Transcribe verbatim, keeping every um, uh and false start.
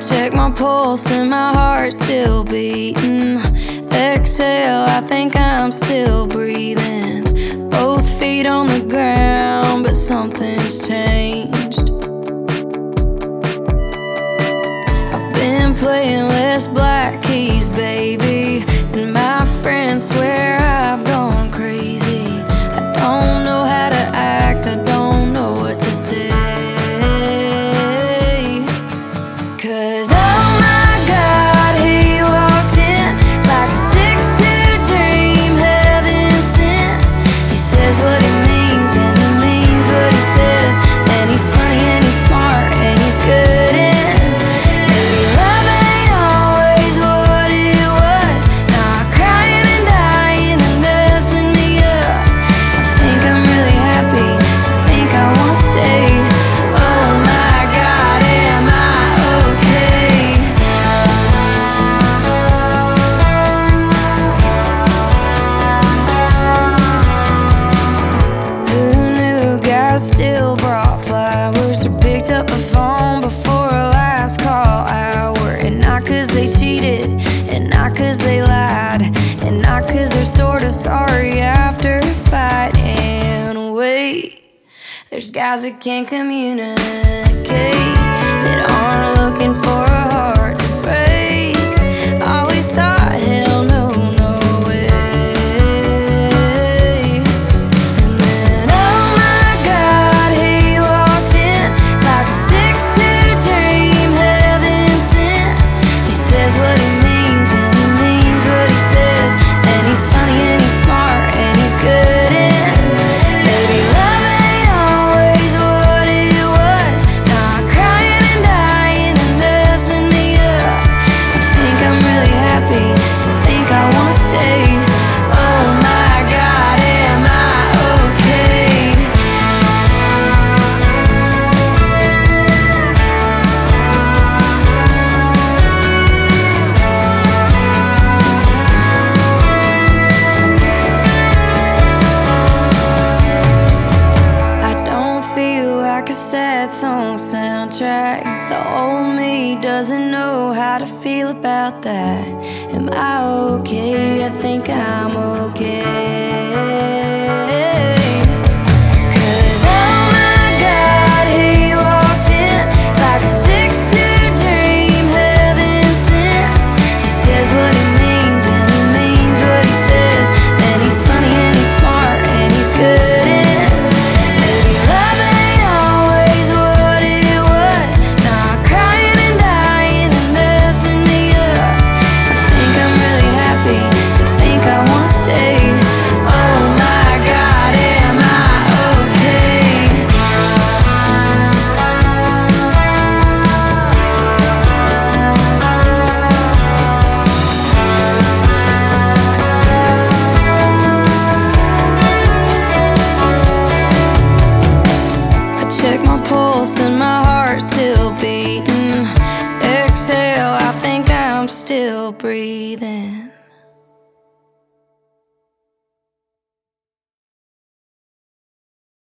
check my pulse and my heart's still beating. Exhale, I think I'm still breathing. Both feet on the ground, but something's changed. I've been playing less black keys, baby, and my friends swear I've gone crazy. I don't know how to act, I don't know what to say. Cause oh my God, he walked in like a six two dream, heaven sent. He says what he means and he means what he says, and he's funny and he's smart and he's good in. Maybe love ain't always what it was, not crying and dying and messing me up. I think I'm really happy, I think I wanna stay. Oh my God, am I okay? Who knew guys still brought flowers or picked up the phone before a last call hour? And not cause they cheated, and not cause they lied, and not cause they're sorta sorry after a fight. And wait, there's guys that can't communicate, that aren't looking for a heart to break. Always thought, hell no, no way. And then oh my God, he walked in like a six two dream, heaven sent. He says what he means and he means what he says, and he's funny and he's smart and he's good in. Maybe love ain't always what it was, not crying and dying and messing me up. I think I'm really happy, I think I wanna stay. Oh my God, am I okay? I don't feel like a sad song soundtrack. The old me doesn't know how to feel about that. Am I okay? I think I'm okay. Cause oh my God, he walked in like a six two dream, heaven sent. He says what he means and he means what he says, and he's funny and he's smart and he's good in. Maybe love ain't always what it was, not crying and dying and messing me up. I think I'm really happy, I think I wanna stay. Oh my God, am I okay? I check my pulse and my heart's still beating. Exhale, I think I'm still breathing.